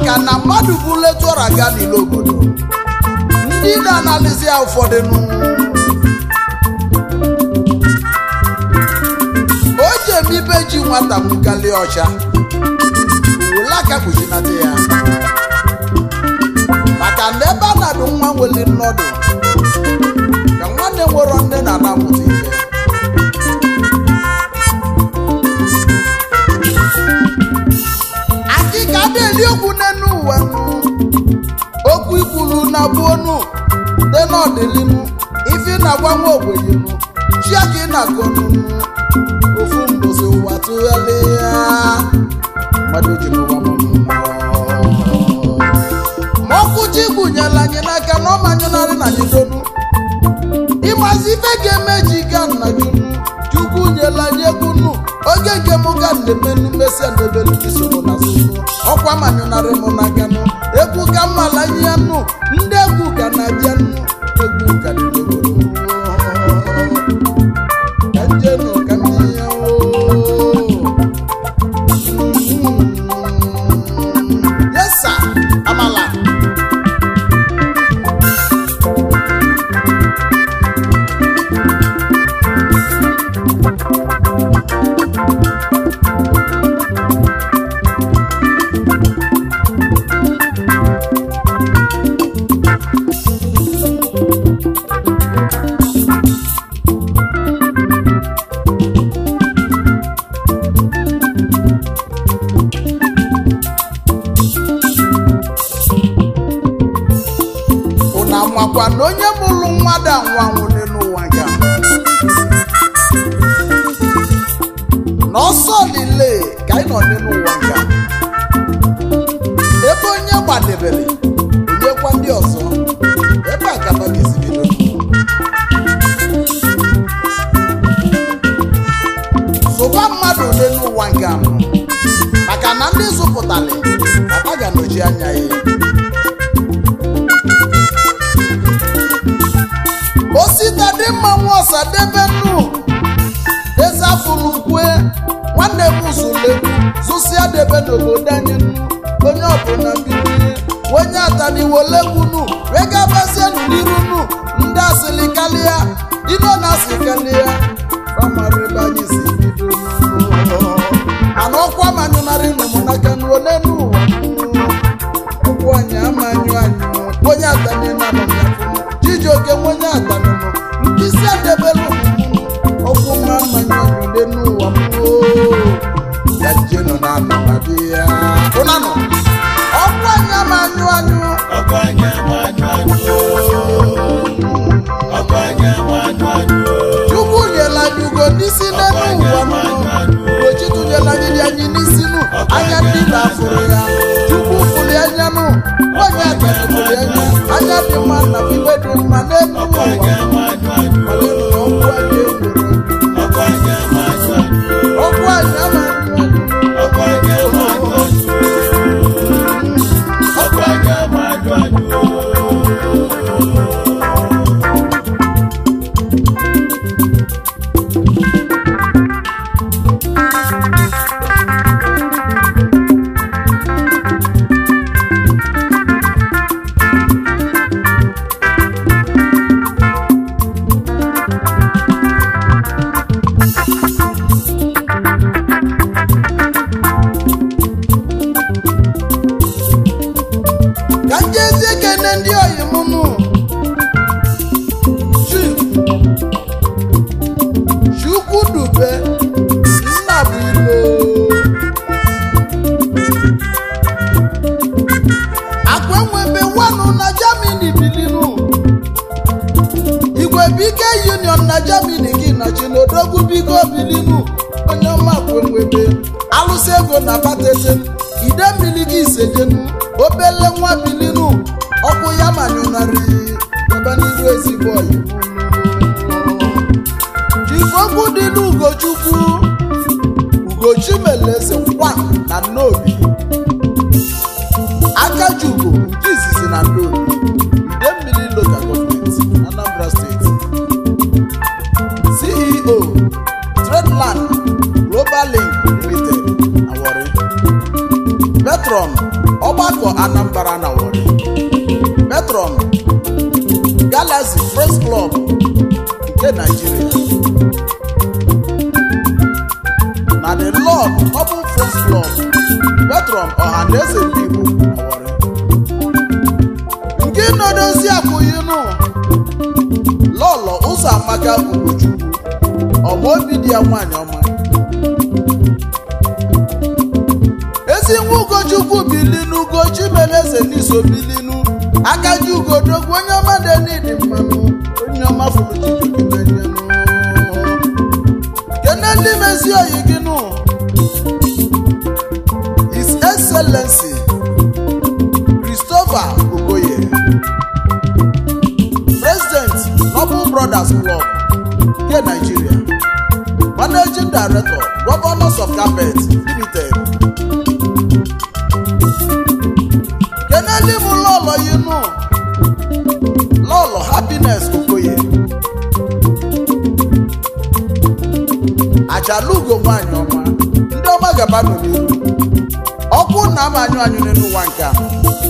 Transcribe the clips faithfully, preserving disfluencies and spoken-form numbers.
maka na mmadụ bụ letura aga n'ile obodo ndị na-analizi ya ụfọdụ nụ o ji emibe ji nwata mụgali ọcha ụlaka kpuchinata ya maka na ebe a na-adụ nwa nweli nnọdụ ka nwanne nwere nne na-ana mụta ife akịka na-eli okwu n'enu ụwa okwu ikwulu na bụ onu dị n'ọdịlinu ife na-agwa nwa ogbenyenu chiaka ị na-akọnunu ofu mbosi ụwa tụgharịa mmadụ ji n'ụwa ma ọkụ chi gbunyela anyị n'aka na ọ manyụnarị na anyị donu ịmazi ife ga-eme ji ga nna gị chukwu nyela anyị egwu nu oge nke m ga ndemenu mesia ndebelu isoro na sụsụ ọkwa manyụnarị m n'aka nụ egwu ka mmala nye nụ ndị egwu ka na-abịa nụ egwu ka na-egboro ka njenu ka mmiri yesa amala makwa na onye mụrụ mmadụ anwanwụ n'ụwa ga n'ọsọ niile ka anyị nọ n'ụwa ga ebe onye gbadebere onyekwa ndị ọzọ ebe agaba ga-esibido zụba mmadụ n'ụwa ga maka na ndị zụpụtara papa ga-anọchi anya ya osita dị mma nwa ọsadebe nnu ezafulukwe nwanne m zulegwu zụsịa debe n'obodo anyị nnu onye ọbụla bilie onye ataniwolegwunu wegabazienu n'iru nu ndị asịlị kalịa dino na asị kalịa famarịba anyị si bido ana ọkwa manyụnarị nụmụnaka n'ole n'ụwa ọkwụ anyị amanyụ anyị onye atani na nọnyafụ Chijioke onye atanụnụ nkịsị adebelu ọkwụ mma mmanya ọdụde n'ụwa ya jeno na anọmadị ya ụnanụ ọkwụ anya ma anyụ anyụ ọkwụ anya ma anyụ anyụ ọkwụ anya ma anyụ anyụ Chukwu nyela anyị ugo n'isi n'elu ụwa ochi tụnyela anyị anyị n'isi nụ anya ndị na-afụrụ ya Chukwu fụrụ anya nụ onye atanụfụrụ anya anya dị mma na ibe dị mma n'elu ụwa ọkwụ anya ma Union na Germany gị na Chinodogwu bigo bilinu onye ọma kwenwebe alụsị ego na batete ide mmiri gị isejenu obele nwa bilinu ọkụ ya manyụnarị ebe n'iru ezigbo oyibo Chifokwu dị n'Ugochukwu Ugochimeleze kwa na Nnobi Akajugo nke izizi na Nnobi ide mmiri local government Anambra State C E O Tradeland Global Link Limited Awori Petron ọgbakọ Anambra na Warri, Patron Galaxy Friends Club nke Nigeria, na the Lord Noble Friends Club, Patron Ọhaneze ndị Igbo na Warri. Nke nọdozi akwụghịnụ Lọlọ Ụzọamaka Ugochukwu, ọma obi dị ya nwanyị ọma. Ezi nwa Ugochukwu bilinu, Ugochi Meleze n'iso bilinu, Akaji Ugodogwu onye ọma dị n'ịdị mmanụ, onye ọma fụrụ Chijioke n'enyenụ. Kene ndị mezi oyi gị nụ, His Excellency Christopher Okoye, President Noble Brothers Club nke Nigeria, Managing Director Governors of Carpet Limited. Keneli mụ Lọlọ yinu Lọlọ Happiness Okoye, Ajalugo nwanyị ọma, ndị ọma gaba nọ n'ihu, ọkụ na ama anyụ anyụ n'ụwa nke a.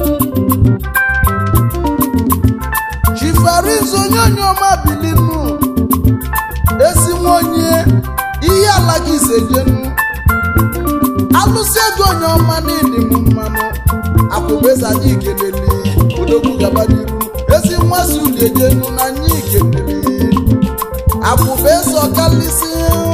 Chifariz onye onye ọma bilinu, esi nwonye ihe ala gị isejenu, alụsị ego onye ọma n'ịdị m mmanụ, akwụbeza anyị ikeleli, odogwu gaba n'iru, ezi nmasị uli ejenu na anyị ikeleli, akwụbeza ọkalịsị.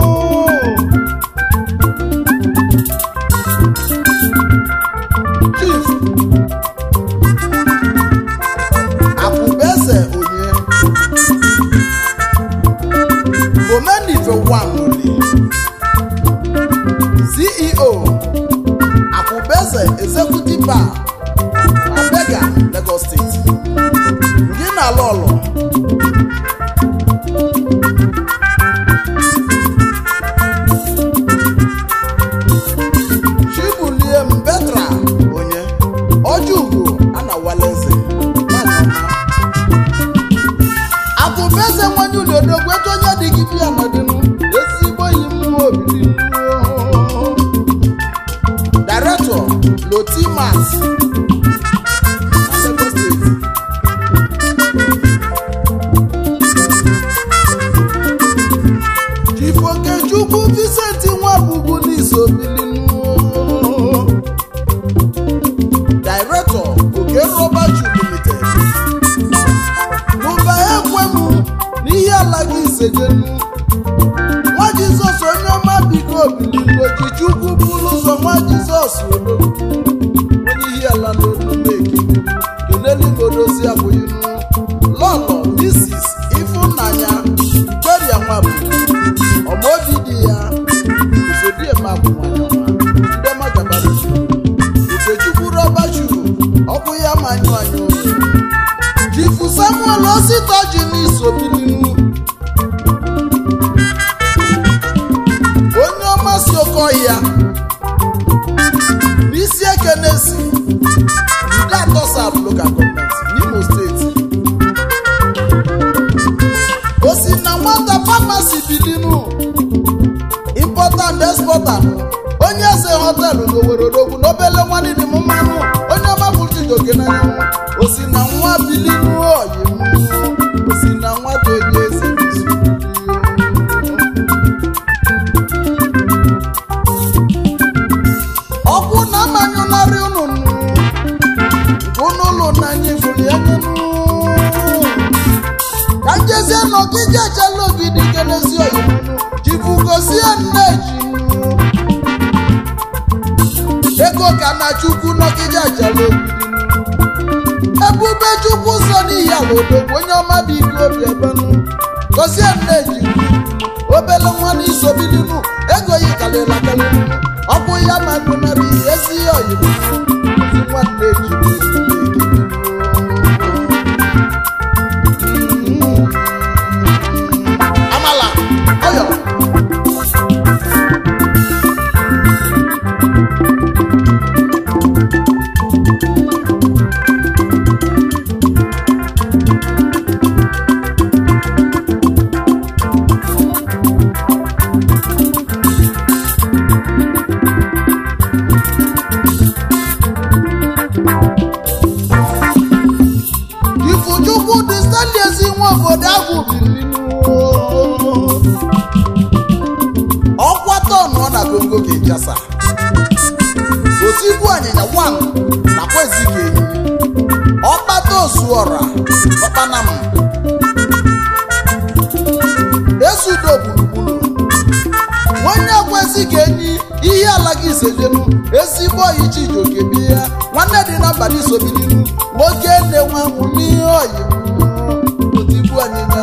Chief Akwụbeze onye Omenife Nwamuli, C E O Akwụbeze Executive Bar, Abega, Lagos State. Gị na Lọlọ Chibulie Mbetra onye Ojugo Anawaleze Akwụbeze nwanyị ụlọ odogwu eto onye dị gị bịa nọdịnụ, ezigbo yi mmụọ obiri. Director Lotimas Lagos State. Chifokechukwu Vincent Nwabugwu n'iso bilinu, Director Oke Rubber Shoe Limited. Mụba ekwemu n'ihe ala gị isejenu, nwa Jizọs onye ọma biko bilinu, Ojichukwu bụrụ ụzọ nwa Jizọs odogwu, onye ihe ala n'olu meki. Keneli ngodozi abụghịnụ Lọlọ Missus Ifunanya Gloria Nwabugwu, ọma obi dị ya, Usodiemabụ nwanyị ọma, ndị ọma gabara Okechukwu Rubber Shoe, ọkụ ya manyụ anyụ. Chifu Samuel Ositoji n'iso bilinu, onye ọma si Okohia n'isi Ekenesi, Ude Atọsap Local Government, n'Imo State. Osi na nwata Pharmacy bilinu, Importer and Exporter, onye eze họtelụ n'Owerri odogwu, n'obele nwanne dị m mmanụ, onye ọma bụ Chijioke n'anyanwụ. Osi na nwa bilinu oyi m, osi na nwata onye eze n'isu. Ọkụ na amanyụnarị unu unu ụlọ na anyị fụrụ ya nyenụ, ka njezie n'ogige echala ogidi kelezi oyimunu, jibugozie nneji ego ka na Chukwu n'ogige echala ogidi, Ebube Chukwu so n'ihi ala odogwu, onye ọma bụ ike obi ebenu, gozie nneji obele nwa n'iso bilinu, ego yi kalịla kalịlu, ọkụ ya manyụnarị ezi oyimunu, nwanne eji Amala Oyo. obodo agwụ ọkwa tọn ọ na Kongo Kinshasa otu ibu anyịnya wan nakwa Ezike ọkpata Osuọra Ọkpanam esudo gburugburu onye kwesị ka enyi ihe ala gị isejenu ezigbo oyi Chijioke bi ya nwanne dị na mba isobilinu nwoke nne nwa nwụ n'ihe oyi otu ibu anyịnya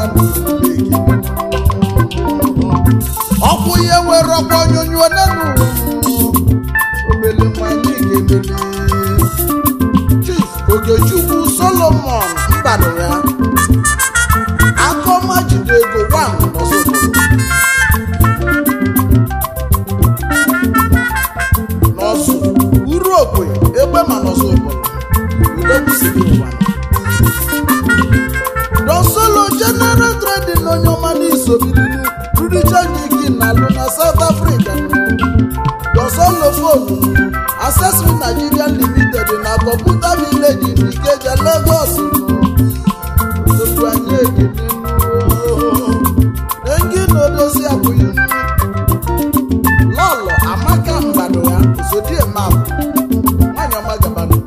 ọkwụ ihe nwere ọkwa onyonyo nenu omele nwanyị ga-emele Chief Ogechukwu Solomon Mbano ya akọma jide ego wan n'ọsụ uru okwe egbe ma n'ọsụ Don Solo General Trading onye ọma n'isobilinu rudichangiki na alụ na South Africa Don Solo Phone Accessory Nigeria Limited na Computer Village Ikeja Lagos anyị engi n'odozi abụghị lọlọ Amaka Mbano ya zodie map nwanyị ọma gabanu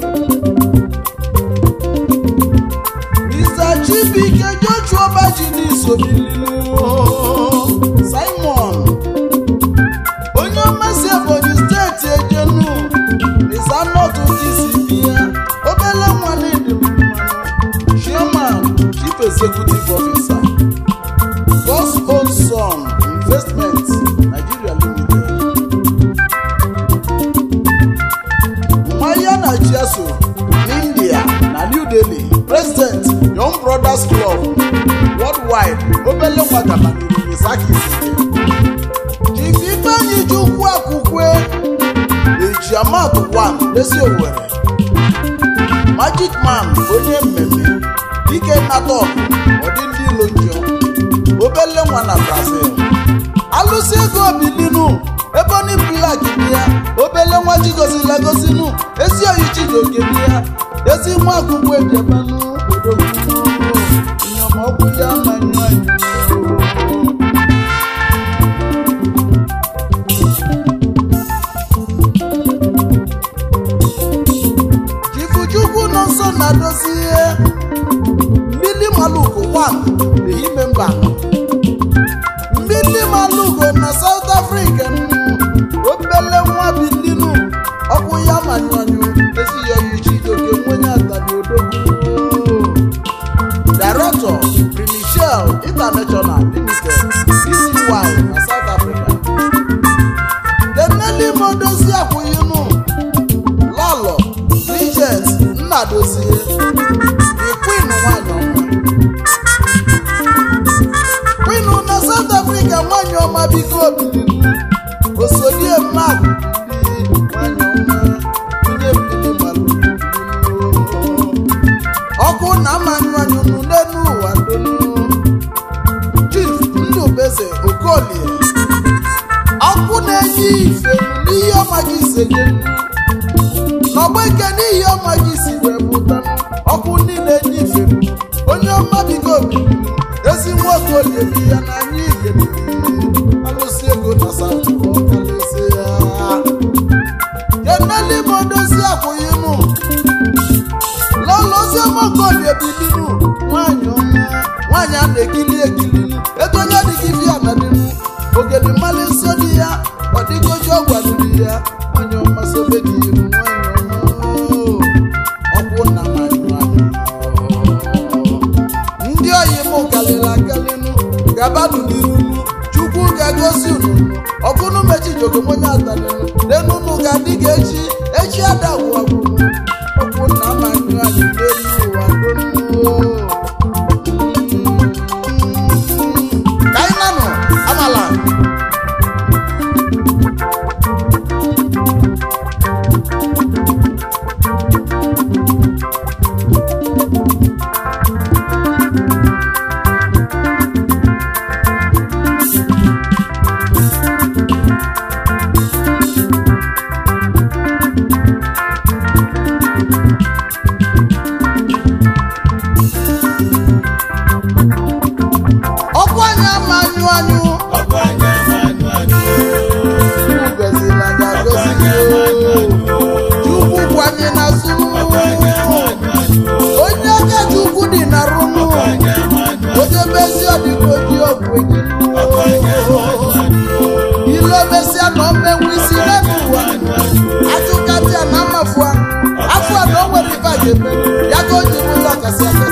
Mister Chibike Joshua Baji n'isobilinu Simon onye ọmasị Ebonyi steeti ejenu Izanotu isi biya obele nwanne dị Chairman Chief Executive Officer God's Own Son Investments Nigeria Limited Mayana Chiaso India na New Delhi President Young Brothers Club Worldwide obele nwagaba Misaki Chief Ifeanyi Chukwu Akukwe Ejiamatu one Lesi Owerri Magic Man onye mmemme Ike Natop ọdị ndị ilo njọ obele nwa na Brazil alụsị ego obilinu Ebonyi Black ya obele nwa jigozila gozinu ezi oyi Chijioke ya ezi nwa Akukwe Ejiamanu odogwu nyama ọkụ ya manyụ anyị Chukwu nọ nso na-adozi ihe Mbili Malugo one ehime mba Mbili Malugo na South Africa obele nwa bilinu ọkụ ya manyụanyụ ezi ya oyi Chijioke nwenye atadi odogwu Director Primichel International Limited D C Y na South Africa Deneli Modozi akwụyinu Lolo Bridget Nnadozie the Queen nwanyị ọma Queen na South Africa nwanyị ọma biko obilinu osodie mmadụ ndị nwanyị ọma onye mbili malụ ọkụ na mmanyụ anyụnụ n'enu ụwa donu Chief Ndubeze Okolie ọkụ na-enye ife n'ihe ọma gị isenye n'ọgba ike n'ihi ọma gị si wee pụta ọkụ niile n'ife onye ọma biko obilinu ezi nwoke oliebi ya na anyị igede alụsị ego na South ọkalesi ya Keneli Modozi akwụghịnụ lọlọzi ọmọkọ oliebilinu nwanyị ọma nwanyị a na-ekili ekilinu ego onye adịghị fi anadinu ogede mmalị nsọ dị ya ọ dịgoji ọgwariri ya nwanyị ọma sobe dị iru nwanyị ọma ọkwụ na manyụ anyị ndị oyi m kalịrị akalịnụ gabanu n'irunu Chukwu ga-egosi unu ọbụnụ Chijioke onye atalịnụ lenunu ga-adị ga-echi echi adagwụ agwụnụ ọkwụ na manyụ anyị n'elu ụwa donu ka anyị nanụ amala mesia na omenwe isi n'elu ụwa atụkatịa na mmafua afọ a na o nwere ife a ga-eme ya ka o ji bụrụ ọkasị akasị